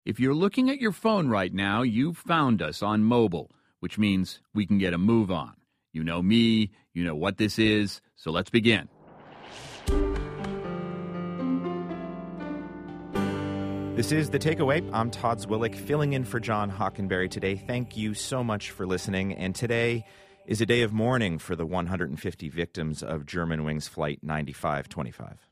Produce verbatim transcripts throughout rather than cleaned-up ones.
If you're looking at your phone right now, you've found us on mobile, which means we can get a move on. You know me, you know what this is, so let's begin. This is The Takeaway. I'm Todd Zwillick, filling in for John Hockenberry today. Thank you so much for listening. And today is a day of mourning for the one hundred fifty victims of Germanwings Flight ninety-five twenty-five.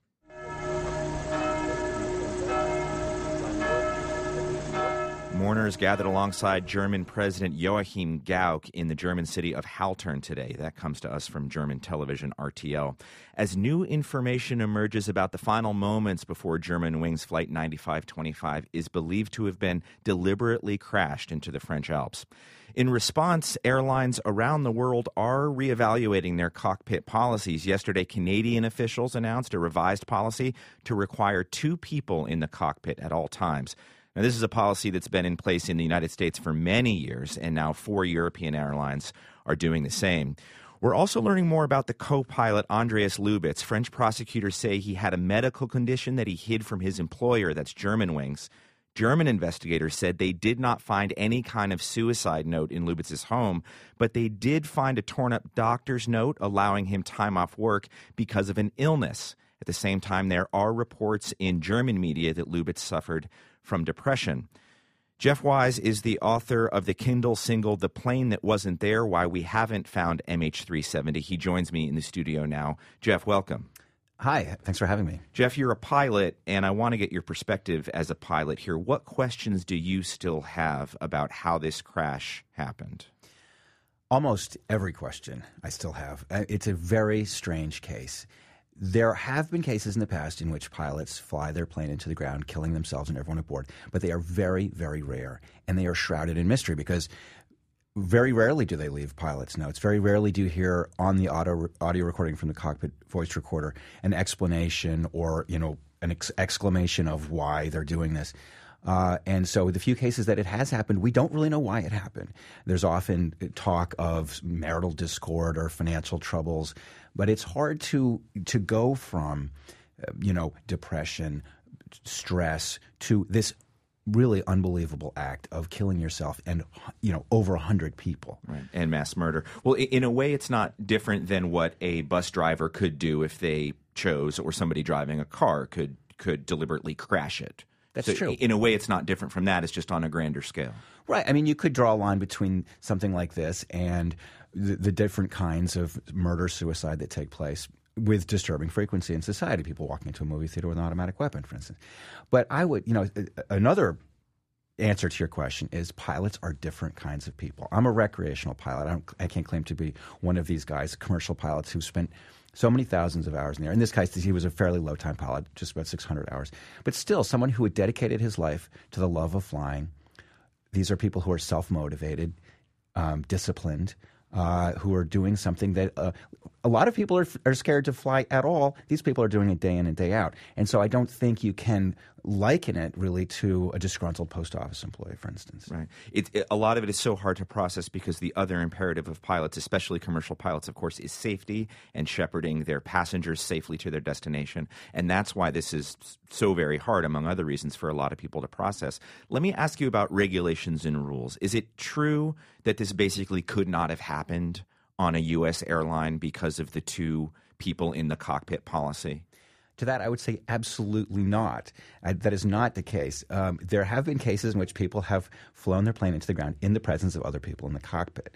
Mourners gathered alongside German President Joachim Gauck in the German city of Haltern today. That comes to us from German television R T L. As new information emerges about the final moments before Germanwings Flight ninety-five twenty-five is believed to have been deliberately crashed into the French Alps. In response, airlines around the world are reevaluating their cockpit policies. Yesterday, Canadian officials announced a revised policy to require two people in the cockpit at all times. Now, this is a policy that's been in place in the United States for many years, and now four European airlines are doing the same. We're also learning more about the co-pilot Andreas Lubitz. French prosecutors say he had a medical condition that he hid from his employer, that's Germanwings. German investigators said they did not find any kind of suicide note in Lubitz's home, but they did find a torn-up doctor's note allowing him time off work because of an illness. At the same time, there are reports in German media that Lubitz suffered from depression. Jeff Wise is the author of the Kindle single, The Plane That Wasn't There, Why We Haven't Found M H three seventy. He joins me in the studio now. Jeff, welcome. Hi, thanks for having me. Jeff, you're a pilot, and I want to get your perspective as a pilot here. What questions do you still have about how this crash happened? Almost every question I still have. It's a very strange case. There have been cases in the past in which pilots fly their plane into the ground, killing themselves and everyone aboard, but they are very, very rare, and they are shrouded in mystery because very rarely do they leave pilots' notes. Very rarely do you hear on the audio, audio recording from the cockpit voice recorder an explanation or, you know, an ex- exclamation of why they're doing this. Uh, and so the few cases that it has happened, we don't really know why it happened. There's often talk of marital discord or financial troubles, but it's hard to to go from, uh, you know, depression, stress to this really unbelievable act of killing yourself and, you know, over a hundred people. Right. And mass murder. Well, in a way, it's not different than what a bus driver could do if they chose, or somebody driving a car could could deliberately crash it. That's so true. In a way, it's not different from that. It's just on a grander scale. Right. I mean, you could draw a line between something like this and the, the different kinds of murder, suicide that take place with disturbing frequency in society. People walking into a movie theater with an automatic weapon, for instance. But I would, you know, another answer to your question is pilots are different kinds of people. I'm a recreational pilot. I, don't, I can't claim to be one of these guys, commercial pilots who spent so many thousands of hours in there. In this case, he was a fairly low-time pilot, just about six hundred hours. But still, someone who had dedicated his life to the love of flying. These are people who are self-motivated, um, disciplined, uh, who are doing something that uh, a lot of people are, are scared to fly at all. These people are doing it day in and day out. And so I don't think you can liken it really to a disgruntled post office employee, for instance. Right. It, it, a lot of it is so hard to process because the other imperative of pilots, especially commercial pilots, of course, is safety and shepherding their passengers safely to their destination. And that's why this is so very hard, among other reasons, for a lot of people to process. Let me ask you about regulations and rules. Is it true that this basically could not have happened on a U S airline because of the two people in the cockpit policy? To that, I would say absolutely not. I, that is not the case. Um, there have been cases in which people have flown their plane into the ground in the presence of other people in the cockpit.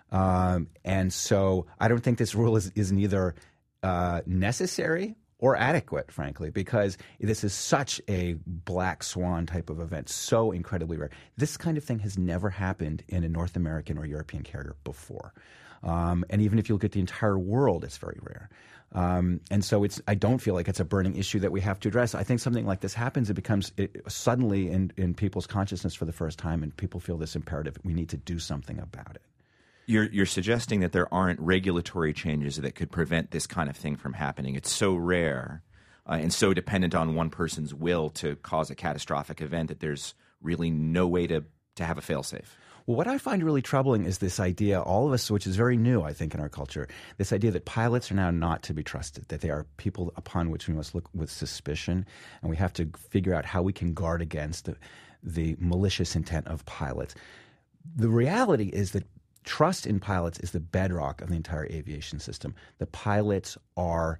Um, and so I don't think this rule is, is neither uh, necessary or adequate, frankly, because this is such a black swan type of event, so incredibly rare. This kind of thing has never happened in a North American or European carrier before. Um, and even if you look at the entire world, it's very rare. Um, and so it's, I don't feel like it's a burning issue that we have to address. I think something like this happens, it becomes it, suddenly in, in people's consciousness for the first time, and people feel this imperative. We need to do something about it. You're, you're suggesting that there aren't regulatory changes that could prevent this kind of thing from happening. It's so rare uh, and so dependent on one person's will to cause a catastrophic event that there's really no way to, to have a fail-safe. Well, what I find really troubling is this idea, all of us, which is very new, I think, in our culture, this idea that pilots are now not to be trusted, that they are people upon which we must look with suspicion, and we have to figure out how we can guard against the, the malicious intent of pilots. The reality is that trust in pilots is the bedrock of the entire aviation system. The pilots are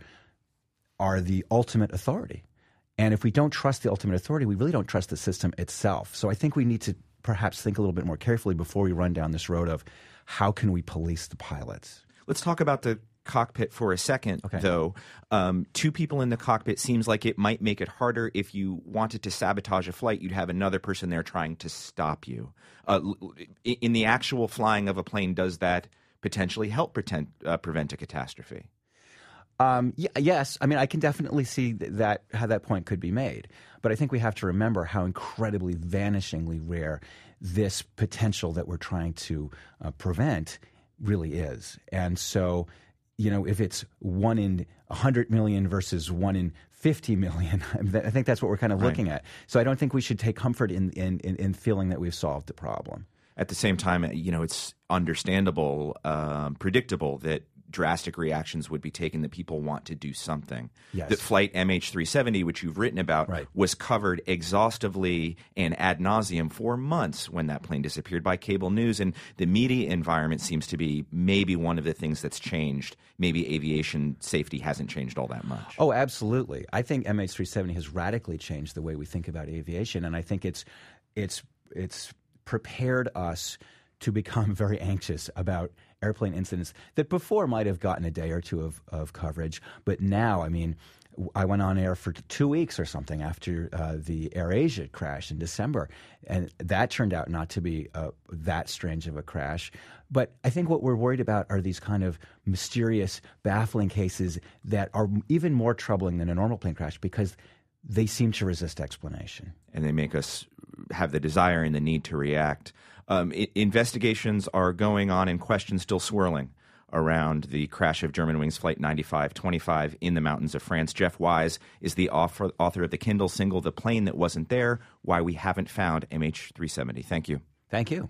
are the ultimate authority. And if we don't trust the ultimate authority, we really don't trust the system itself. So I think we need to perhaps think a little bit more carefully before we run down this road of how can we police the pilots. Let's talk about the cockpit for a second, okay. though. Um, two people in the cockpit seems like it might make it harder. If you wanted to sabotage a flight, you'd have another person there trying to stop you. Uh, in the actual flying of a plane, does that potentially help pretend, uh, prevent a catastrophe? Um, y- yes. I mean, I can definitely see th- that how that point could be made. But I think we have to remember how incredibly, vanishingly rare this potential that we're trying to uh, prevent really is. And so, you know, if it's one in one hundred million versus one in fifty million, I think that's what we're kind of right. looking at. So I don't think we should take comfort in, in, in, in feeling that we've solved the problem. At the same time, you know, it's understandable, um, predictable that drastic reactions would be taken, that people want to do something. Yes. That flight M H three seventy, which you've written about, right. was covered exhaustively and ad nauseum for months when that plane disappeared by cable news. And the media environment seems to be maybe one of the things that's changed. Maybe aviation safety hasn't changed all that much. Oh, absolutely. I think M H three seventy has radically changed the way we think about aviation. And I think it's it's it's prepared us to become very anxious about airplane incidents that before might have gotten a day or two of, of coverage. But now, I mean, I went on air for two weeks or something after uh, the AirAsia crash in December, and that turned out not to be uh, that strange of a crash. But I think what we're worried about are these kind of mysterious, baffling cases that are even more troubling than a normal plane crash because they seem to resist explanation. And they make us have the desire and the need to react. Um, I- investigations are going on and questions still swirling around the crash of Germanwings Flight ninety-five twenty-five in the mountains of France. Jeff Wise is the author, author of the Kindle single, The Plane That Wasn't There, Why We Haven't Found M H three seventy. Thank you. Thank you.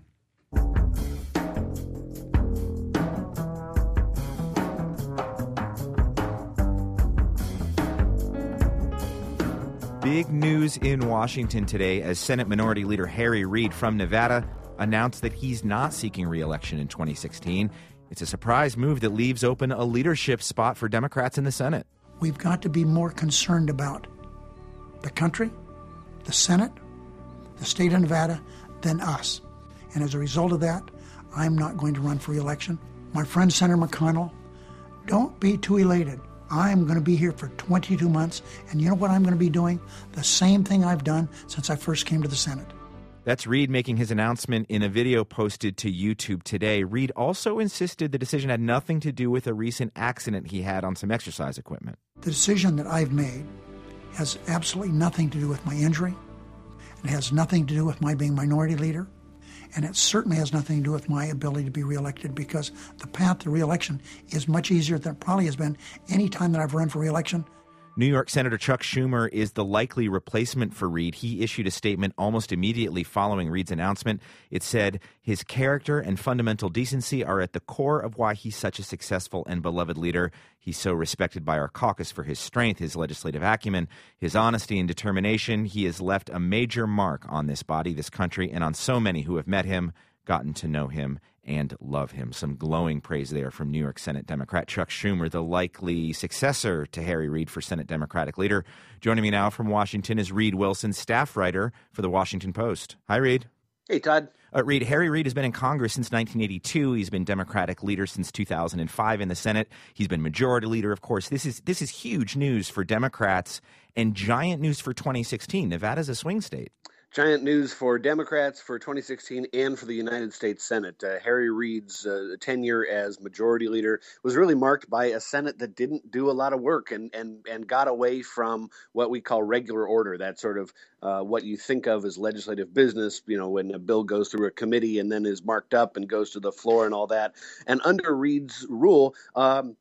Big news in Washington today as Senate Minority Leader Harry Reid from Nevada announced that he's not seeking re-election in twenty sixteen. It's a surprise move that leaves open a leadership spot for Democrats in the Senate. We've got to be more concerned about the country, the Senate, the state of Nevada, than us. And as a result of that, I'm not going to run for re-election. My friend Senator McConnell, don't be too elated. I'm going to be here for twenty-two months, and you know what I'm going to be doing? The same thing I've done since I first came to the Senate. That's Reid making his announcement in a video posted to YouTube today. Reid also insisted the decision had nothing to do with a recent accident he had on some exercise equipment. The decision that I've made has absolutely nothing to do with my injury. It has nothing to do with my being minority leader. And it certainly has nothing to do with my ability to be reelected, because the path to reelection is much easier than it probably has been any time that I've run for reelection. New York Senator Chuck Schumer is the likely replacement for Reid. He issued a statement almost immediately following Reid's announcement. It said his character and fundamental decency are at the core of why he's such a successful and beloved leader. He's so respected by our caucus for his strength, his legislative acumen, his honesty and determination. He has left a major mark on this body, this country, and on so many who have met him, gotten to know him, and love him. Some glowing praise there from New York Senate Democrat Chuck Schumer, the likely successor to Harry Reid for Senate Democratic leader. Joining me now from Washington is Reid Wilson, staff writer for The Washington Post. Hi, Reid. Hey, Todd. Uh, Reid, Harry Reid has been in Congress since nineteen eighty-two. He's been Democratic leader since two thousand five in the Senate. He's been majority leader, of course. This is this is huge news for Democrats and giant news for twenty sixteen. Nevada's a swing state. Giant news for Democrats for twenty sixteen and for the United States Senate. Uh, Harry Reid's uh, tenure as majority leader was really marked by a Senate that didn't do a lot of work and and and got away from what we call regular order. That sort of uh, what you think of as legislative business, you know, when a bill goes through a committee and then is marked up and goes to the floor and all that. And under Reid's rule, um,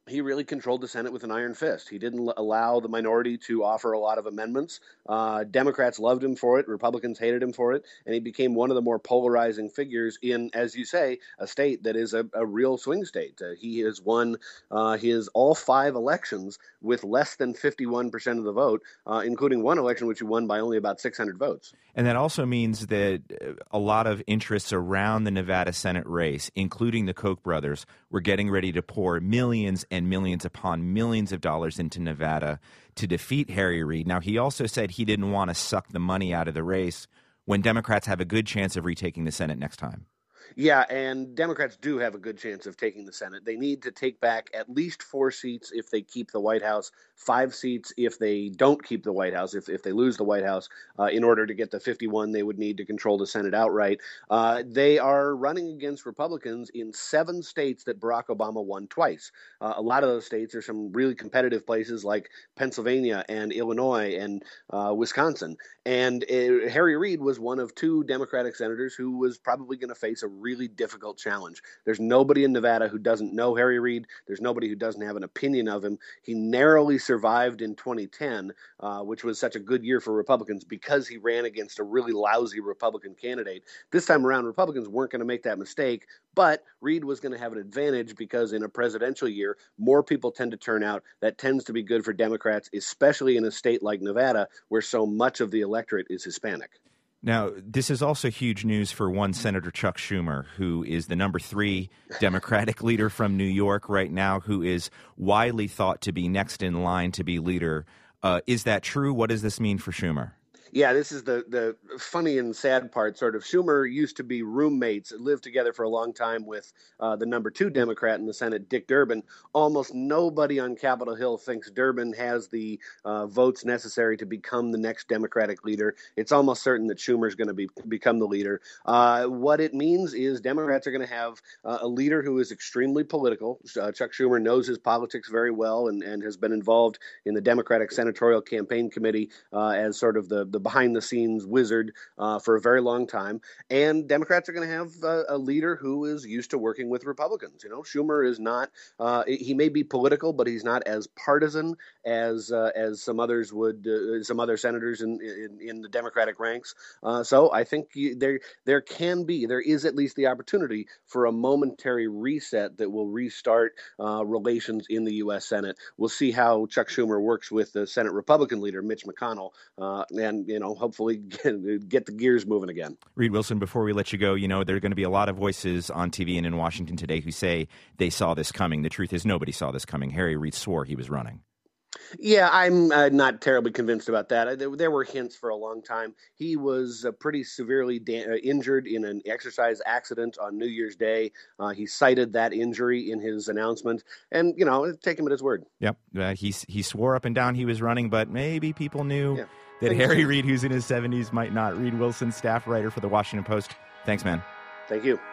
he really controlled the Senate with an iron fist. He didn't allow the minority to offer a lot of amendments. Uh, Democrats loved him for it. Republicans hated him for it. And he became one of the more polarizing figures in, as you say, a state that is a, a real swing state. Uh, he has won uh, his all five elections with less than fifty-one percent of the vote, uh, including one election which he won by only about six hundred votes. And that also means that a lot of interests around the Nevada Senate race, including the Koch brothers, were getting ready to pour millions and millions upon millions of dollars into Nevada to defeat Harry Reid. Now, he also said he didn't want to suck the money out of the race when Democrats have a good chance of retaking the Senate next time. Yeah, and Democrats do have a good chance of taking the Senate. They need to take back at least four seats if they keep the White House, five seats if they don't keep the White House, if, if they lose the White House. Uh, in order to get the fifty-one, they would need to control the Senate outright. Uh, they are running against Republicans in seven states that Barack Obama won twice. Uh, a lot of those states are some really competitive places like Pennsylvania and Illinois and uh, Wisconsin. And uh, Harry Reid was one of two Democratic senators who was probably going to face a really difficult challenge. There's nobody in Nevada who doesn't know Harry Reid. There's nobody who doesn't have an opinion of him. He narrowly survived in twenty ten, uh, which was such a good year for Republicans because he ran against a really lousy Republican candidate. This time around, Republicans weren't going to make that mistake, but Reid was going to have an advantage because in a presidential year, more people tend to turn out. That tends to be good for Democrats, especially in a state like Nevada, where so much of the electorate is Hispanic. Now, this is also huge news for one Senator Chuck Schumer, who is the number three Democratic leader from New York right now, who is widely thought to be next in line to be leader. Uh, is that true? What does this mean for Schumer? Yeah, this is the, the funny and sad part, sort of. Schumer used to be roommates, lived together for a long time with uh, the number two Democrat in the Senate, Dick Durbin. Almost nobody on Capitol Hill thinks Durbin has the uh, votes necessary to become the next Democratic leader. It's almost certain that Schumer's going to be become the leader. Uh, what it means is Democrats are going to have uh, a leader who is extremely political. Uh, Chuck Schumer knows his politics very well and, and has been involved in the Democratic Senatorial Campaign Committee uh, as sort of the, the behind-the-scenes wizard uh, for a very long time. And Democrats are going to have uh, a leader who is used to working with Republicans. You know, Schumer is not, uh, he may be political, but he's not as partisan as uh, as some others would, uh, some other senators in, in, in the Democratic ranks. Uh, so I think you, there there can be, there is at least the opportunity for a momentary reset that will restart uh, relations in the U S Senate. We'll see how Chuck Schumer works with the Senate Republican leader, Mitch McConnell, uh, and you know, hopefully get, get the gears moving again. Reed Wilson, before we let you go, you know, there are going to be a lot of voices on T V and in Washington today who say they saw this coming. The truth is nobody saw this coming. Harry Reid swore he was running. Yeah, I'm uh, not terribly convinced about that. There, there were hints for a long time. He was uh, pretty severely da- uh, injured in an exercise accident on New Year's Day. Uh, he cited that injury in his announcement. And, you know, take him at his word. Yep. Uh, he, he swore up and down he was running, but maybe people knew yeah. that Thanks. Harry Reid, who's in his seventies, might not. Reed Wilson, staff writer for The Washington Post. Thanks, man. Thank you.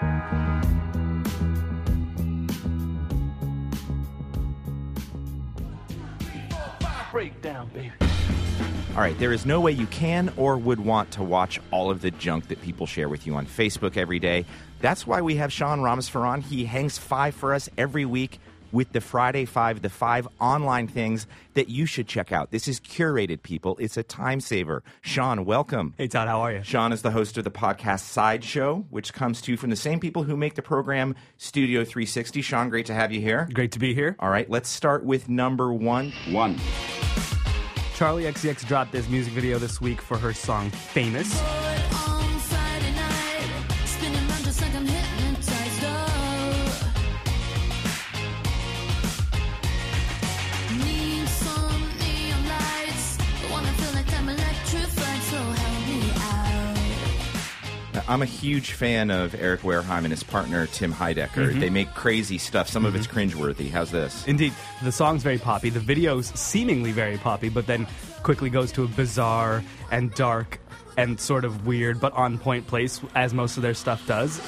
Breakdown, baby. All right, there is no way you can or would want to watch all of the junk that people share with you on Facebook every day. That's why we have Sean Rameswaran. He hangs five for us every week with the Friday Five, the five online things that you should check out. This is curated, people. It's a time saver. Sean, welcome. Hey, Todd, how are you? Sean is the host of the podcast Sideshow, which comes to you from the same people who make the program Studio three sixty. Sean, great to have you here. Great to be here. All right, let's start with number one. One. Charlie X C X dropped this music video this week for her song Famous. I'm a huge fan of Eric Wareheim and his partner, Tim Heidecker. Mm-hmm. They make crazy stuff. Some mm-hmm. of it's cringeworthy. How's this? Indeed. The song's very poppy. The video's seemingly very poppy, but then quickly goes to a bizarre and dark and sort of weird but on-point place, as most of their stuff does.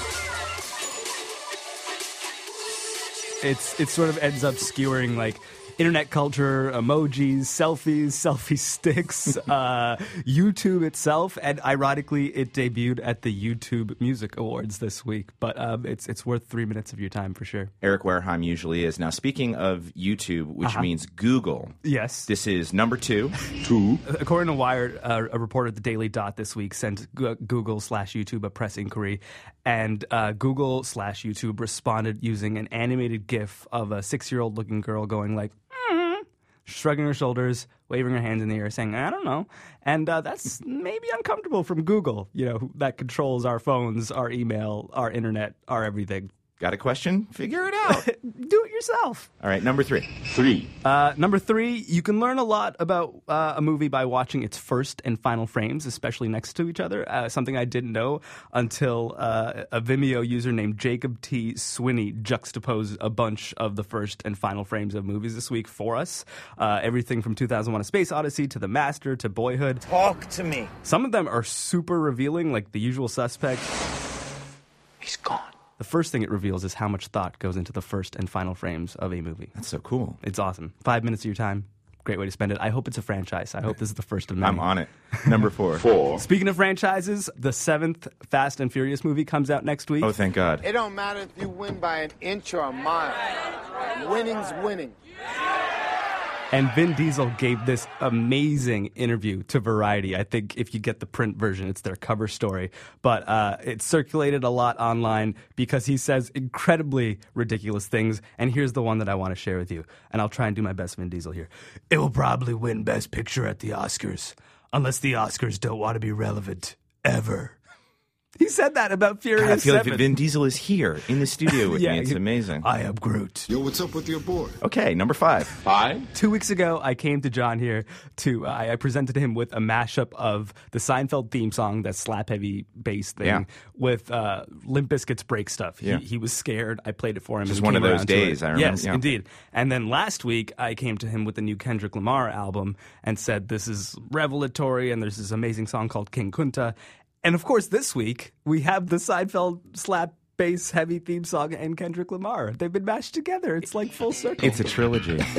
It's it sort of ends up skewering, like, internet culture, emojis, selfies, selfie sticks, uh, YouTube itself, and ironically, it debuted at the YouTube Music Awards this week. But um, it's it's worth three minutes of your time for sure. Eric Wareheim usually is. Now, speaking of YouTube, which Uh-huh. means Google, Yes. this is number two. According to Wired, uh, a reporter at the Daily Dot this week sent G- Google slash YouTube a press inquiry, and uh, Google slash YouTube responded using an animated GIF of a six-year-old looking girl going like, mm-hmm, shrugging her shoulders, waving her hands in the air, saying, I don't know. And uh, that's maybe uncomfortable from Google, you know, that controls our phones, our email, our internet, our everything. Got a question? Figure it out. Do it yourself. All right, number three. Three. Uh, number three, you can learn a lot about uh, a movie by watching its first and final frames, especially next to each other. Uh, something I didn't know until uh, a Vimeo user named Jacob T. Swinney juxtaposed a bunch of the first and final frames of movies this week for us. Uh, everything from two thousand one: A Space Odyssey to The Master to Boyhood. Talk to me. Some of them are super revealing, like The Usual Suspect. He's gone. The first thing it reveals is how much thought goes into the first and final frames of a movie. That's so cool. It's awesome. Five minutes of your time. Great way to spend it. I hope it's a franchise. I hope this is the first of many. I'm on it. Number four. Four. Speaking of franchises, the seventh Fast and Furious movie comes out next week. Oh, thank God. It don't matter if you win by an inch or a mile. Winning's winning. And Vin Diesel gave this amazing interview to Variety. I think if you get the print version, it's their cover story. But uh, it circulated a lot online because he says incredibly ridiculous things. And here's the one that I want to share with you. And I'll try and do my best Vin Diesel here. It will probably win Best Picture at the Oscars, unless the Oscars don't want to be relevant, ever. He said that about Furious God, I feel seven. like Vin Diesel is here in the studio with Yeah, me. It's he- amazing. I am Groot. Yo, what's up with your boy? Okay, number five. Five. Two weeks ago, I came to John here to, uh, I presented him with a mashup of the Seinfeld theme song, that slap-heavy bass thing, Yeah. with uh, Limp Bizkit's Break Stuff. He, Yeah. he was scared. I played it for him. Just and he one of came those around to days, it. I remember, Yes, yeah. indeed. And then last week, I came to him with the new Kendrick Lamar album and said, this is revelatory, and there's this amazing song called King Kunta. And of course, this week, we have the Seinfeld slap bass heavy theme song and Kendrick Lamar. They've been mashed together. It's like full circle. It's a trilogy. Now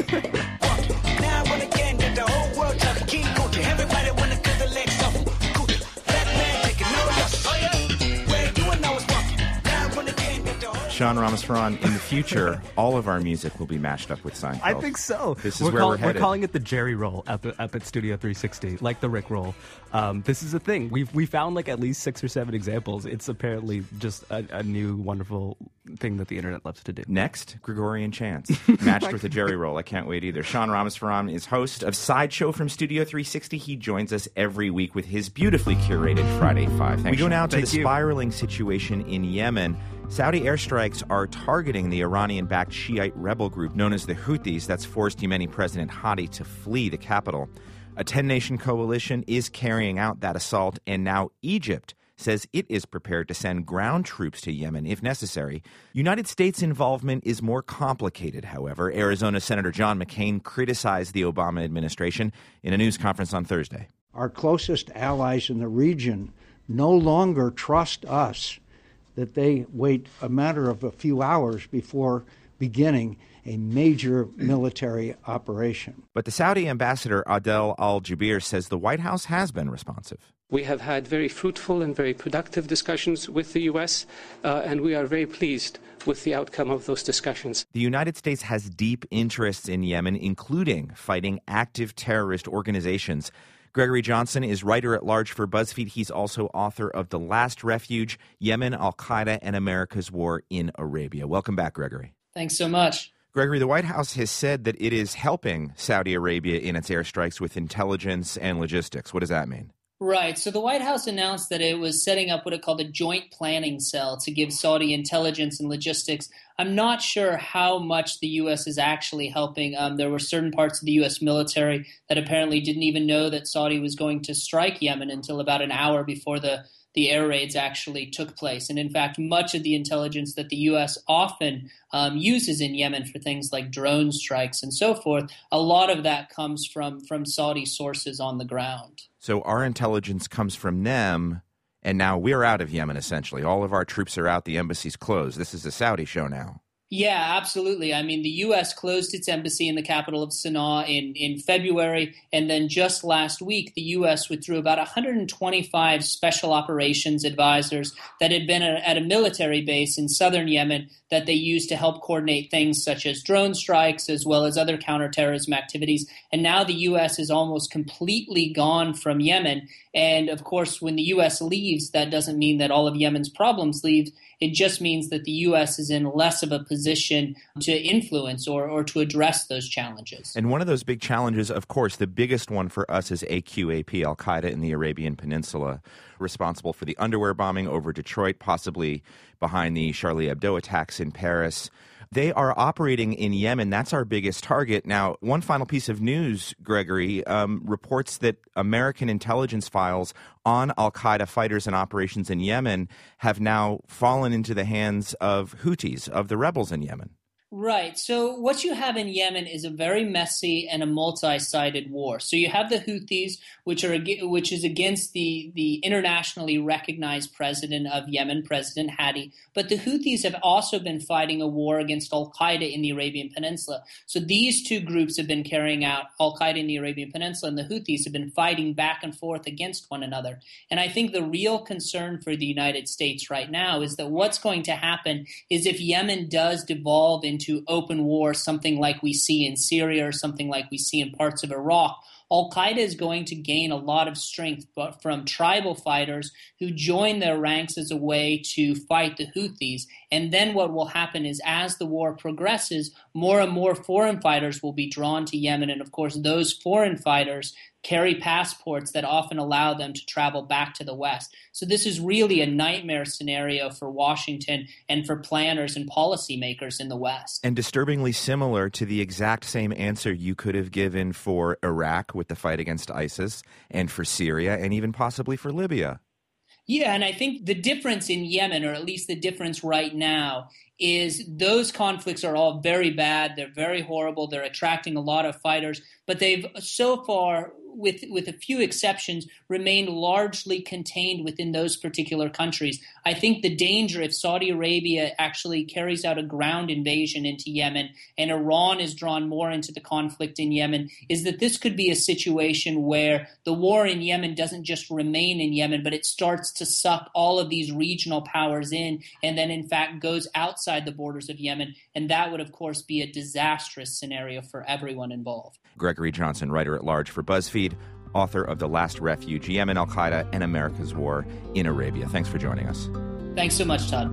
I wanna get into the whole world talking King Kunta. Everybody wanna cut the legs off him. Kunta, black man taking no loss. Oh yeah, where you and I was walking. Now I wanna get into the whole. Sean Ramaswamy, in the future, all of our music will be mashed up with Seinfeld. I think so. This is we're where call- we're headed. calling it the Jerry roll up, up at Studio three sixty, like the Rick roll. Um, this is a thing. We've we found like at least six or seven examples. It's apparently just a, a new wonderful thing that the internet loves to do. Next, Gregorian chants, matched with a Jerry roll. I can't wait either. Sean Ramaswamy is host of Sideshow from Studio three sixty. He joins us every week with his beautifully curated Friday Five. Thanks, we go now to Thank the you. spiraling situation in Yemen. Saudi airstrikes are targeting the Iranian-backed Shiite rebel group known as the Houthis that's forced Yemeni President Hadi to flee the capital. A ten-nation coalition is carrying out that assault, and now Egypt says it is prepared to send ground troops to Yemen if necessary. United States involvement is more complicated, however. Arizona Senator John McCain criticized the Obama administration in a news conference on Thursday. Our closest allies in the region no longer trust us that they wait a matter of a few hours before beginning a major military operation. But the Saudi ambassador Adel Al-Jubeir says the White House has been responsive. We have had very fruitful and very productive discussions with the U S, uh, and we are very pleased with the outcome of those discussions. The United States has deep interests in Yemen, including fighting active terrorist organizations. Gregory Johnson is writer-at-large for BuzzFeed. He's also author of The Last Refuge, Yemen, Al-Qaeda, and America's War in Arabia. Welcome back, Gregory. Thanks so much. Gregory, the White House has said that it is helping Saudi Arabia in its airstrikes with intelligence and logistics. What does that mean? Right. So the White House announced that it was setting up what it called a joint planning cell to give Saudi intelligence and logistics. I'm not sure how much the U S is actually helping. Um, there were certain parts of the U S military that apparently didn't even know that Saudi was going to strike Yemen until about an hour before the the air raids actually took place. And in fact, much of the intelligence that the U S often um, uses in Yemen for things like drone strikes and so forth, a lot of that comes from, from Saudi sources on the ground. So our intelligence comes from them, and now we're out of Yemen, essentially. All of our troops are out. The embassy's closed. This is a Saudi show now. Yeah, absolutely. I mean, the U S closed its embassy in the capital of Sana'a in, in February, and then just last week, the U S withdrew about one hundred twenty-five special operations advisors that had been at a military base in southern Yemen that they used to help coordinate things such as drone strikes as well as other counterterrorism activities. And now the U S is almost completely gone from Yemen. And of course, when the U S leaves, that doesn't mean that all of Yemen's problems leave. It just means that the U S is in less of a position to influence or, or to address those challenges. And one of those big challenges, of course, the biggest one for us is A Q A P, Al-Qaeda in the Arabian Peninsula, responsible for the underwear bombing over Detroit, possibly behind the Charlie Hebdo attacks in Paris. They are operating in Yemen. That's our biggest target. Now, one final piece of news, Gregory, um, reports that American intelligence files on al-Qaeda fighters and operations in Yemen have now fallen into the hands of Houthis, of the rebels in Yemen. Right. So what you have in Yemen is a very messy and a multi-sided war. So you have the Houthis, which are which is against the, the internationally recognized president of Yemen, President Hadi. But the Houthis have also been fighting a war against al-Qaeda in the Arabian Peninsula. So these two groups have been carrying out, al-Qaeda in the Arabian Peninsula and the Houthis have been fighting back and forth against one another. And I think the real concern for the United States right now is that what's going to happen is if Yemen does devolve into to open war, something like we see in Syria or something like we see in parts of Iraq, al-Qaeda is going to gain a lot of strength from tribal fighters who join their ranks as a way to fight the Houthis. And then what will happen is as the war progresses, more and more foreign fighters will be drawn to Yemen. And of course, those foreign fighters carry passports that often allow them to travel back to the West. So this is really a nightmare scenario for Washington and for planners and policymakers in the West. And disturbingly similar to the exact same answer you could have given for Iraq with the fight against ISIS, and for Syria, and even possibly for Libya. Yeah, and I think the difference in Yemen, or at least the difference right now, is those conflicts are all very bad. They're very horrible. They're attracting a lot of fighters, but they've so far, with with a few exceptions, remained largely contained within those particular countries. I think the danger if Saudi Arabia actually carries out a ground invasion into Yemen and Iran is drawn more into the conflict in Yemen is that this could be a situation where the war in Yemen doesn't just remain in Yemen, but it starts to suck all of these regional powers in and then in fact goes outside the borders of Yemen. And that would, of course, be a disastrous scenario for everyone involved. Gregory Johnson, writer-at-large for BuzzFeed, author of The Last Refuge, Yemen, Al-Qaeda, and America's War in Arabia. Thanks for joining us. Thanks so much, Todd.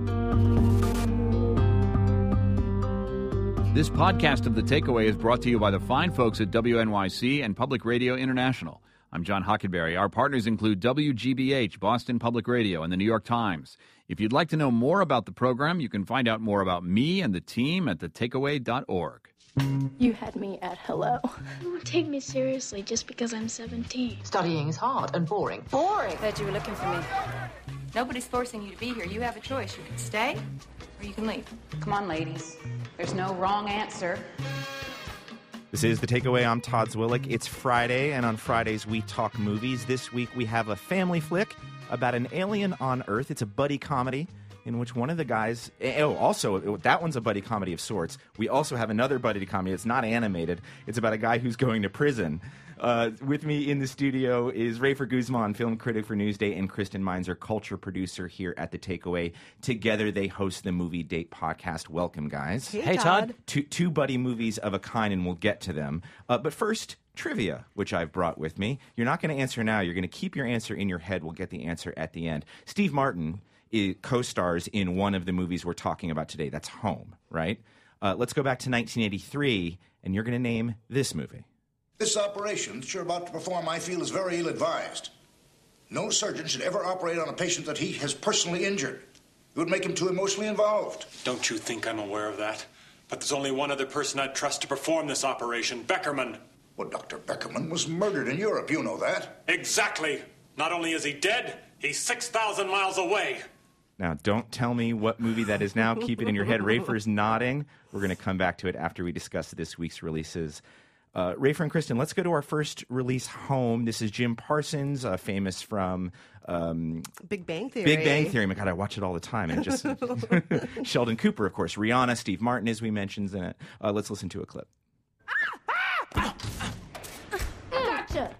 This podcast of The Takeaway is brought to you by the fine folks at W N Y C and Public Radio International. I'm John Hockenberry. Our partners include W G B H, Boston Public Radio, and the New York Times. If you'd like to know more about the program, you can find out more about me and the team at the takeaway dot org. You had me at hello. You won't take me seriously just because I'm seventeen. Studying is hard and boring. Boring? Heard you were looking for me. Nobody's forcing you to be here. You have a choice. You can stay or you can leave. Come on, ladies. There's no wrong answer. This is The Takeaway. I'm Todd Zwillich. It's Friday, and on Fridays we talk movies. This week we have a family flick about an alien on Earth. It's a buddy comedy in which one of the guys... Oh, also, that one's a buddy comedy of sorts. We also have another buddy comedy. It's not animated. It's about a guy who's going to prison. Uh, with me in the studio is Rafer Guzman, film critic for Newsday, and Kristen Meinzer, culture producer here at The Takeaway. Together, they host the Movie Date podcast. Welcome, guys. Hey, hey Todd. Two, two buddy movies of a kind, and we'll get to them. Uh, but first, trivia, which I've brought with me. You're not going to answer now. You're going to keep your answer in your head. We'll get the answer at the end. Steve Martin co-stars in one of the movies we're talking about today. That's Home, right? Uh, let's go back to nineteen eighty-three, and you're going to name this movie. This operation that you're about to perform, I feel, is very ill-advised. No surgeon should ever operate on a patient that he has personally injured. It would make him too emotionally involved. Don't you think I'm aware of that? But there's only one other person I'd trust to perform this operation, Beckerman. Well, Doctor Beckerman was murdered in Europe. You know that. Exactly. Not only is he dead, he's six thousand miles away. Now, don't tell me what movie that is now. Keep it in your head. Rafer's nodding. We're going to come back to it after we discuss this week's releases. Uh, Rafer and Kristen, let's go to our first release home. This is Jim Parsons, uh, famous from um, Big Bang Theory. Big Bang Theory. My God, I watch it all the time. And it just Sheldon Cooper, of course. Rihanna, Steve Martin, as we mentioned in it. Uh, let's listen to a clip. Gotcha.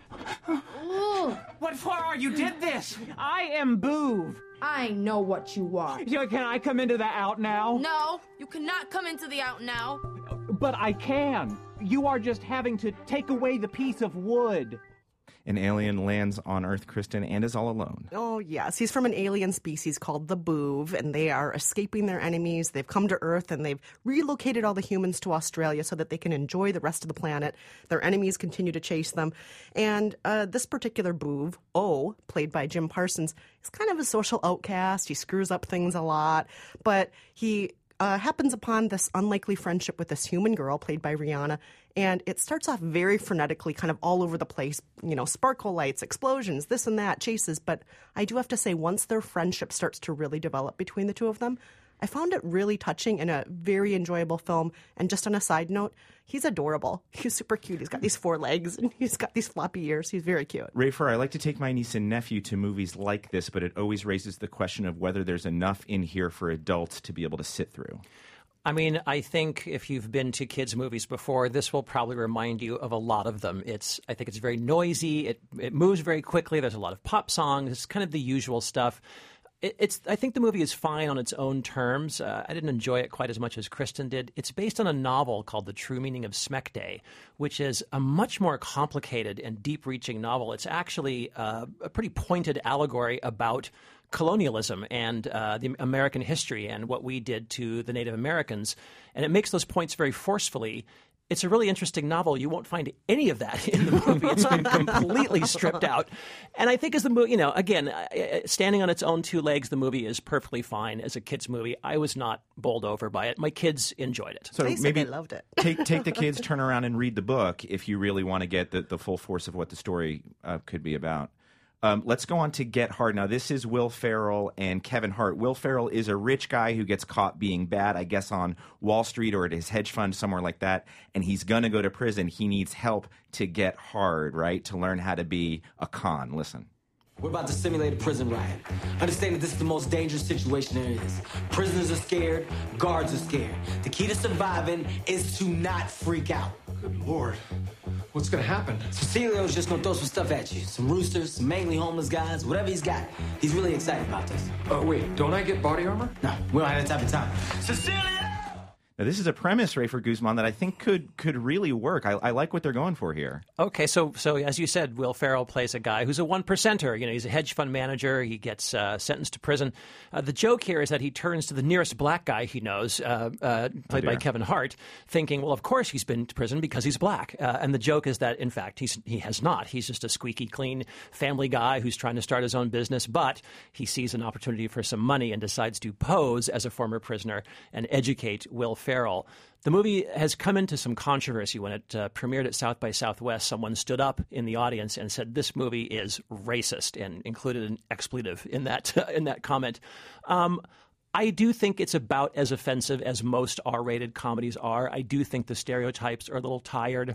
What for? You did this. I am Boov. I know what you are. Yeah, can I come into the out now? No, you cannot come into the out now. But I can. You are just having to take away the piece of wood. An alien lands on Earth, Kristen, and is all alone. Oh, yes. He's from an alien species called the Boov, and they are escaping their enemies. They've come to Earth, and they've relocated all the humans to Australia so that they can enjoy the rest of the planet. Their enemies continue to chase them. And uh, this particular Boov, O, played by Jim Parsons, is kind of a social outcast. He screws up things a lot, but he Uh, happens upon this unlikely friendship with this human girl played by Rihanna, and it starts off very frenetically, kind of all over the place, you know, sparkle lights, explosions, this and that, chases, but I do have to say, once their friendship starts to really develop between the two of them, I found it really touching and a very enjoyable film. And just on a side note, he's adorable. He's super cute. He's got these four legs and he's got these floppy ears. He's very cute. Rafer, I like to take my niece and nephew to movies like this, but it always raises the question of whether there's enough in here for adults to be able to sit through. I mean, I think if you've been to kids' movies before, this will probably remind you of a lot of them. It's, I think it's very noisy. It, it moves very quickly. There's a lot of pop songs. It's kind of the usual stuff. It's. I think the movie is fine on its own terms. Uh, I didn't enjoy it quite as much as Kristen did. It's based on a novel called The True Meaning of Smekday, which is a much more complicated and deep-reaching novel. It's actually uh, a pretty pointed allegory about colonialism and uh, the American history and what we did to the Native Americans. And it makes those points very forcefully. It's a really interesting novel. You won't find any of that in the movie. It's been completely stripped out. And I think as the movie, you know, again, standing on its own two legs, the movie is perfectly fine as a kid's movie. I was not bowled over by it. My kids enjoyed it. So they maybe they loved it. take take the kids, turn around and read the book if you really want to get the, the full force of what the story uh, could be about. Um, let's go on to Get Hard. Now, this is Will Ferrell and Kevin Hart. Will Ferrell is a rich guy who gets caught being bad, I guess, on Wall Street or at his hedge fund, somewhere like that, and he's going to go to prison. He needs help to get hard, right, to learn how to be a con. Listen. We're about to simulate a prison riot. Understand that this is the most dangerous situation there is. Prisoners are scared, guards are scared. The key to surviving is to not freak out. Good Lord. What's gonna happen? Cecilio's just gonna throw some stuff at you. Some roosters, some mainly homeless guys, whatever he's got. He's really excited about this. Oh, wait, don't I get body armor? No, we don't have that type of time. Cecilia! Now, this is a premise, Rafer Guzman, that I think could could really work. I, I like what they're going for here. Okay, so so as you said, Will Ferrell plays a guy who's a one percenter. You know, he's a hedge fund manager. He gets uh, sentenced to prison. Uh, the joke here is that he turns to the nearest black guy he knows, uh, uh, played oh by Kevin Hart, thinking, well, of course he's been to prison because he's black. Uh, and the joke is that, in fact, he's he has not. He's just a squeaky clean family guy who's trying to start his own business, but he sees an opportunity for some money and decides to pose as a former prisoner and educate Will Ferrell. The movie has come into some controversy. When it uh, premiered at South by Southwest, someone stood up in the audience and said this movie is racist and included an expletive in that uh, in that comment. Um, I do think it's about as offensive as most R-rated comedies are. I do think the stereotypes are a little tired.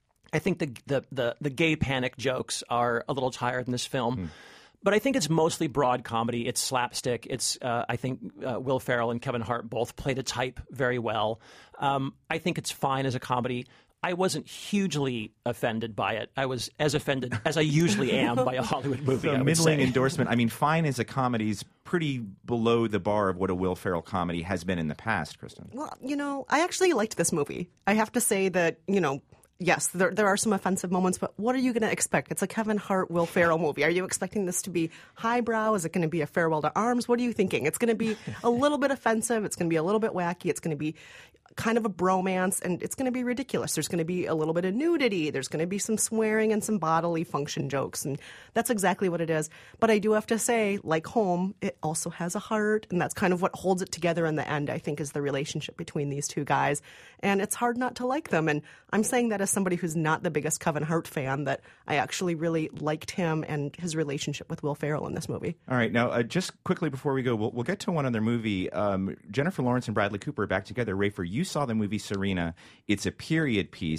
I think the the the, the gay panic jokes are a little tired in this film. Hmm. But I think it's mostly broad comedy. It's slapstick. It's uh, I think uh, Will Ferrell and Kevin Hart both played a type very well. Um, I think it's fine as a comedy. I wasn't hugely offended by it. I was as offended as I usually am by a Hollywood movie. So I would middling say. endorsement. I mean, fine as a comedy is pretty below the bar of what a Will Ferrell comedy has been in the past, Kristen. Well, you know, I actually liked this movie. I have to say that, you know, yes, there there are some offensive moments, but what are you going to expect? It's a Kevin Hart, Will Ferrell movie. Are you expecting this to be highbrow? Is it going to be a farewell to arms? What are you thinking? It's going to be a little bit offensive. It's going to be a little bit wacky. It's going to be kind of a bromance, and it's going to be ridiculous. There's going to be a little bit of nudity. There's going to be some swearing and some bodily function jokes, and that's exactly what it is. But I do have to say, like Home, it also has a heart, and that's kind of what holds it together in the end, I think, is the relationship between these two guys. And it's hard not to like them. And I'm saying that as somebody who's not the biggest Kevin Hart fan, that I actually really liked him and his relationship with Will Ferrell in this movie. All right. Now, uh, just quickly before we go, we'll, we'll get to one other movie. Um, Jennifer Lawrence and Bradley Cooper are back together. Rafer, you saw the movie Serena. It's a period piece.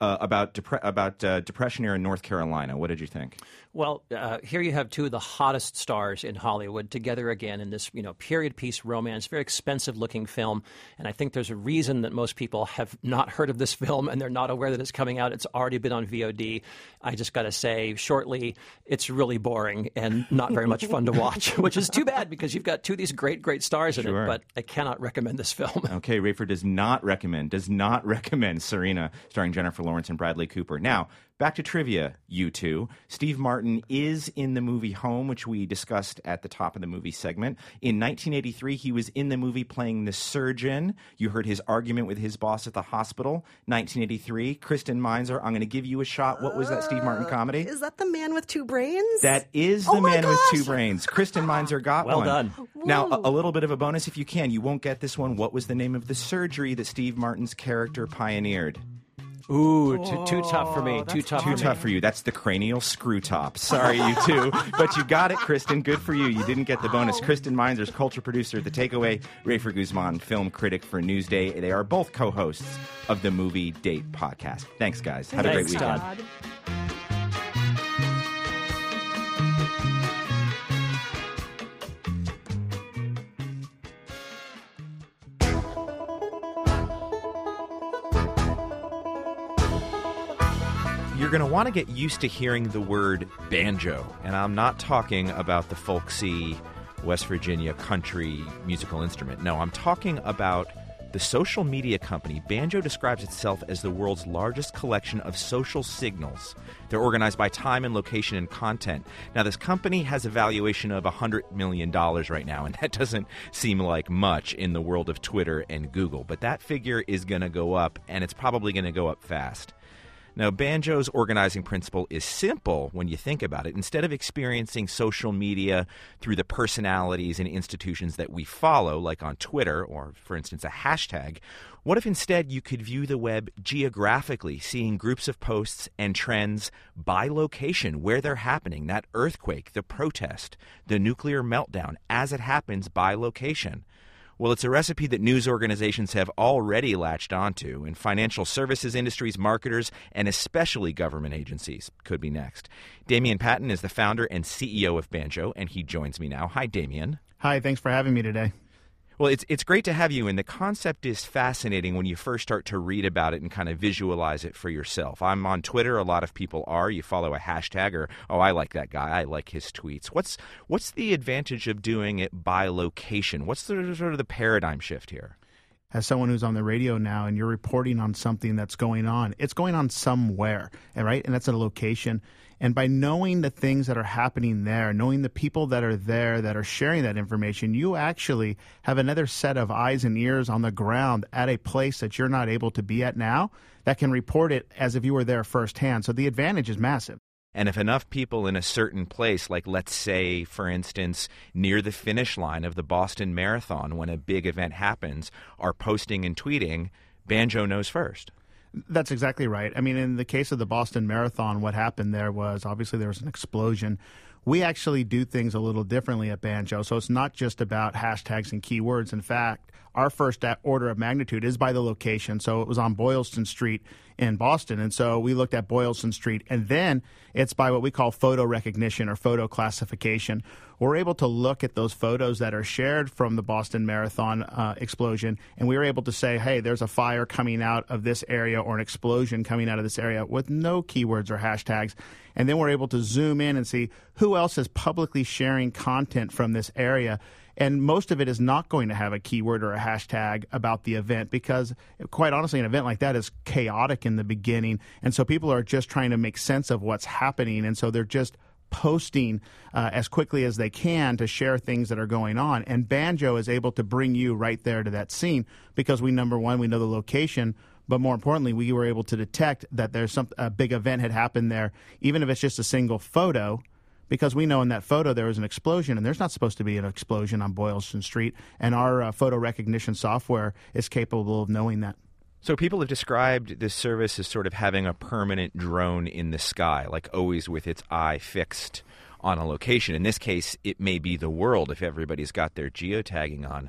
uh, about depre- about uh, depression era in North Carolina. What did you think? Well, uh, here you have two of the hottest stars in Hollywood together again in this, you know, period piece romance, very expensive-looking film. And I think there's a reason that most people have not heard of this film and they're not aware that it's coming out. It's already been on V O D. I just got to say, shortly, it's really boring and not very much fun to watch, which is too bad because you've got two of these great, great stars in Sure. it. But I cannot recommend this film. Okay, Rafer does not recommend, does not recommend Serena, starring Jennifer Lawrence and Bradley Cooper. Now, back to trivia, you two. Steve Martin is in the movie Home, which we discussed at the top of the movie segment. In nineteen eighty-three, he was in the movie playing the surgeon. You heard his argument with his boss at the hospital. nineteen eighty-three, Kristen Meinzer, I'm going to give you a shot. What was that Steve Martin comedy? Is that The Man with Two Brains? That is The Oh my Man with gosh! Two Brains. Kristen Meinzer got Well one. done. Now, a, a little bit of a bonus if you can. You won't get this one. What was the name of the surgery that Steve Martin's character pioneered? Ooh, too, too tough for me. Too tough Too for me. tough for you. That's the cranial screw top. Sorry, you two. But you got it, Kristen. Good for you. You didn't get the bonus. Kristen Meinzer's culture producer at The Takeaway, Rafer Guzman, film critic for Newsday. They are both co-hosts of the Movie Date podcast. Thanks, guys. Have a great Thanks, weekend. Todd. You're going to want to get used to hearing the word banjo. And I'm not talking about the folksy West Virginia country musical instrument. No, I'm talking about the social media company. Banjo describes itself as the world's largest collection of social signals. They're organized by time and location and content. Now, this company has a valuation of one hundred million dollars right now, and that doesn't seem like much in the world of Twitter and Google. But that figure is going to go up, and it's probably going to go up fast. Now, Banjo's organizing principle is simple when you think about it. Instead of experiencing social media through the personalities and institutions that we follow, like on Twitter or, for instance, a hashtag, what if instead you could view the web geographically, seeing groups of posts and trends by location, where they're happening, that earthquake, the protest, the nuclear meltdown, as it happens by location? Well, it's a recipe that news organizations have already latched onto, and financial services industries, marketers, and especially government agencies could be next. Damian Patton is the founder and C E O of Banjo, and he joins me now. Hi, Damian. Hi, thanks for having me today. Well, it's it's great to have you, and the concept is fascinating when you first start to read about it and kind of visualize it for yourself. I'm on Twitter. A lot of people are. You follow a hashtag or, oh, I like that guy. I like his tweets. What's what's the advantage of doing it by location? What's the sort of the paradigm shift here? As someone who's on the radio now and you're reporting on something that's going on, it's going on somewhere, right? And that's at a location. And by knowing the things that are happening there, knowing the people that are there that are sharing that information, you actually have another set of eyes and ears on the ground at a place that you're not able to be at now that can report it as if you were there firsthand. So the advantage is massive. And if enough people in a certain place, like let's say, for instance, near the finish line of the Boston Marathon, when a big event happens, are posting and tweeting, Banjo knows first. That's exactly right. I mean, in the case of the Boston Marathon, what happened there was obviously there was an explosion. We actually do things a little differently at Banjo. So it's not just about hashtags and keywords. In fact, our first order of magnitude is by the location. So it was on Boylston Street in Boston. And so we looked at Boylston Street. And then it's by what we call photo recognition or photo classification. We're able to look at those photos that are shared from the Boston Marathon uh, explosion. And we were able to say, hey, there's a fire coming out of this area or an explosion coming out of this area with no keywords or hashtags. And then we're able to zoom in and see who else is publicly sharing content from this area. And most of it is not going to have a keyword or a hashtag about the event because, quite honestly, an event like that is chaotic in the beginning. And so people are just trying to make sense of what's happening. And so they're just posting uh, as quickly as they can to share things that are going on. And Banjo is able to bring you right there to that scene because we, number one, we know the location. But more importantly, we were able to detect that there's some a big event had happened there, even if it's just a single photo, because we know in that photo there was an explosion, and there's not supposed to be an explosion on Boylston Street, and our uh, photo recognition software is capable of knowing that. So people have described this service as sort of having a permanent drone in the sky, like always with its eye fixed on a location. In this case, it may be the world if everybody's got their geotagging on.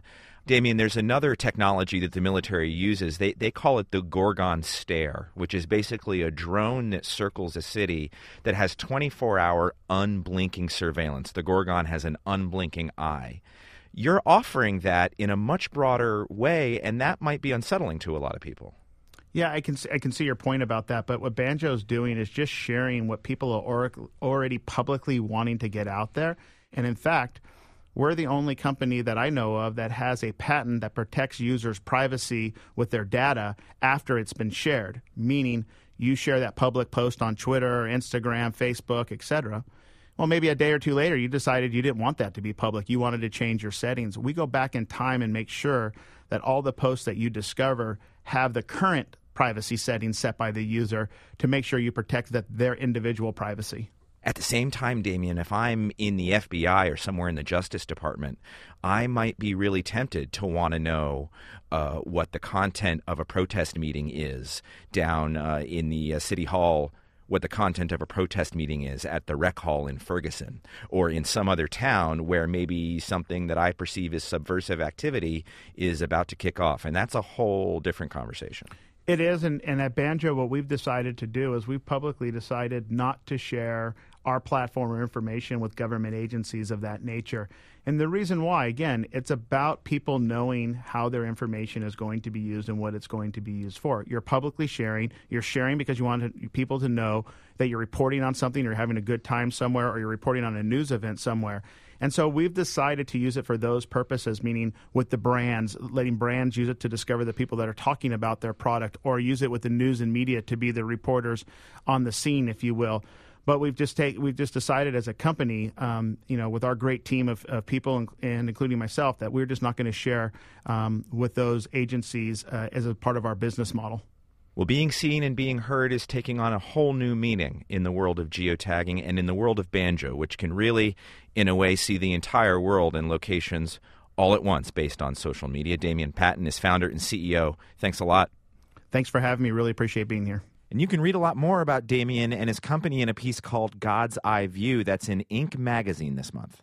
Damien, there's another technology that the military uses. They they call it the Gorgon Stare, which is basically a drone that circles a city that has twenty-four hour unblinking surveillance. The Gorgon has an unblinking eye. You're offering that in a much broader way, and that might be unsettling to a lot of people. Yeah, I can I can see your point about that, but what Banjo's doing is just sharing what people are already publicly wanting to get out there. And in fact, we're the only company that I know of that has a patent that protects users' privacy with their data after it's been shared, meaning you share that public post on Twitter, Instagram, Facebook, et cetera. Well, maybe a day or two later, you decided you didn't want that to be public. You wanted to change your settings. We go back in time and make sure that all the posts that you discover have the current privacy settings set by the user to make sure you protect that their individual privacy. At the same time, Damien, if I'm in the F B I or somewhere in the Justice Department, I might be really tempted to want to know uh, what the content of a protest meeting is down uh, in the uh, City Hall, what the content of a protest meeting is at the Rec Hall in Ferguson, or in some other town where maybe something that I perceive as subversive activity is about to kick off. And that's a whole different conversation. It is, and, and at Banjo, what we've decided to do is we've publicly decided not to share our platform or information with government agencies of that nature. And the reason why, again, it's about people knowing how their information is going to be used and what it's going to be used for. You're publicly sharing. You're sharing because you want people to know that you're reporting on something, you're having a good time somewhere, or you're reporting on a news event somewhere. And so we've decided to use it for those purposes, meaning with the brands, letting brands use it to discover the people that are talking about their product, or use it with the news and media to be the reporters on the scene, if you will. But we've just take we've just decided as a company, um, you know, with our great team of, of people, and, and including myself, that we're just not going to share um, with those agencies uh, as a part of our business model. Well, being seen and being heard is taking on a whole new meaning in the world of geotagging and in the world of Banjo, which can really, in a way, see the entire world in locations all at once based on social media. Damien Patton is founder and C E O. Thanks a lot. Thanks for having me. Really appreciate being here. And you can read a lot more about Damien and his company in a piece called God's Eye View that's in Inc magazine this month.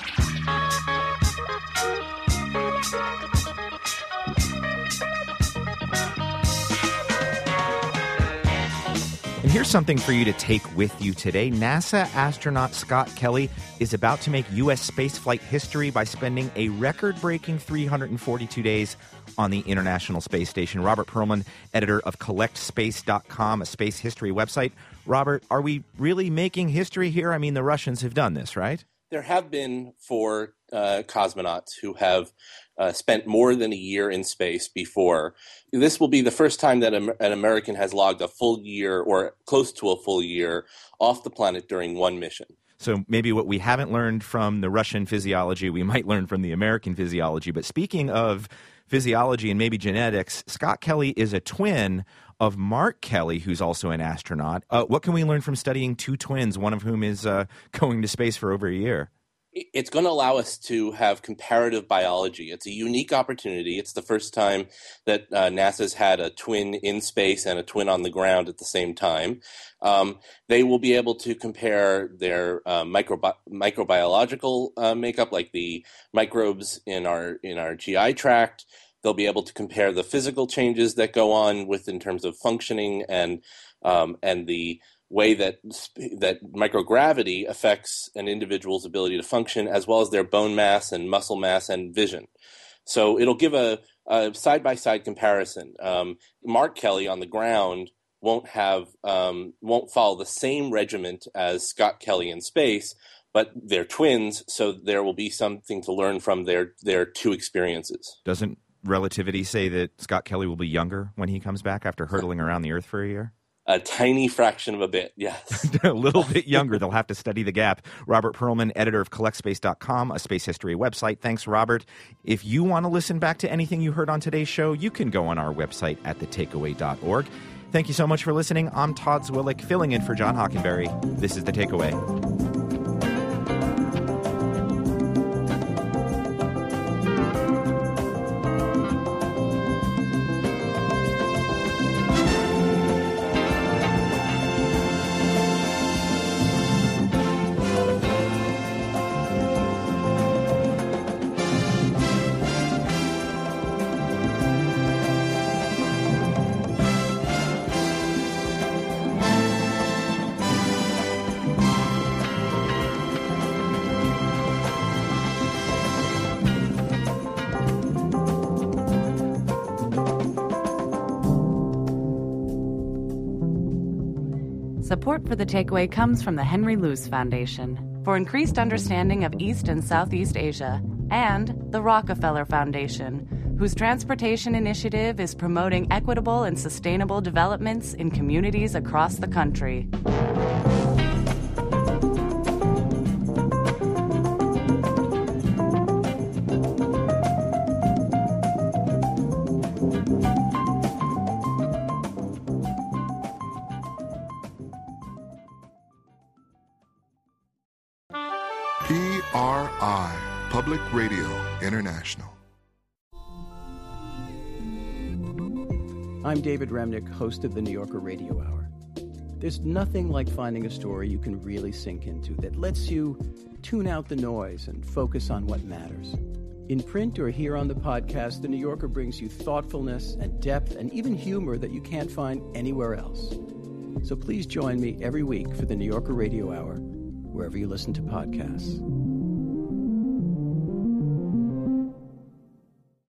And here's something for you to take with you today. NASA astronaut Scott Kelly is about to make U S spaceflight history by spending a record-breaking three hundred forty-two days on the International Space Station. Robert Perlman, editor of collect space dot com, a space history website. Robert, are we really making history here? I mean, the Russians have done this, right? There have been four uh, cosmonauts who have uh, spent more than a year in space before. This will be the first time that an American has logged a full year or close to a full year off the planet during one mission. So maybe what we haven't learned from the Russian physiology, we might learn from the American physiology. But speaking of physiology and maybe genetics, Scott Kelly is a twin of Mark Kelly, who's also an astronaut. Uh, what can we learn from studying two twins, one of whom is uh, going to space for over a year? It's going to allow us to have comparative biology. It's a unique opportunity. It's the first time that uh, NASA's had a twin in space and a twin on the ground at the same time. Um, they will be able to compare their uh, microbi- microbiological uh, makeup, like the microbes in our in our G I tract. They'll be able to compare the physical changes that go on with in terms of functioning and um, and the way that that microgravity affects an individual's ability to function, as well as their bone mass and muscle mass and vision. So it'll give a, a side-by-side comparison. Um, Mark Kelly on the ground won't have um, won't follow the same regiment as Scott Kelly in space, but they're twins, so there will be something to learn from their their two experiences. Doesn't relativity say that Scott Kelly will be younger when he comes back after hurtling around the Earth for a year? A tiny fraction of a bit, yes. A little bit younger. They'll have to study the gap. Robert Perlman, editor of collect space dot com, a space history website. Thanks, Robert. If you want to listen back to anything you heard on today's show, you can go on our website at the takeaway dot org. Thank you so much for listening. I'm Todd Zwillich, filling in for John Hockenberry. This is The Takeaway. Support for The Takeaway comes from the Henry Luce Foundation for increased understanding of East and Southeast Asia, and the Rockefeller Foundation, whose transportation initiative is promoting equitable and sustainable developments in communities across the country. P R I, Public Radio International. I'm David Remnick, host of the New Yorker Radio Hour. There's nothing like finding a story you can really sink into that lets you tune out the noise and focus on what matters. In print or here on the podcast, The New Yorker brings you thoughtfulness and depth and even humor that you can't find anywhere else. So please join me every week for the New Yorker Radio Hour, wherever you listen to podcasts.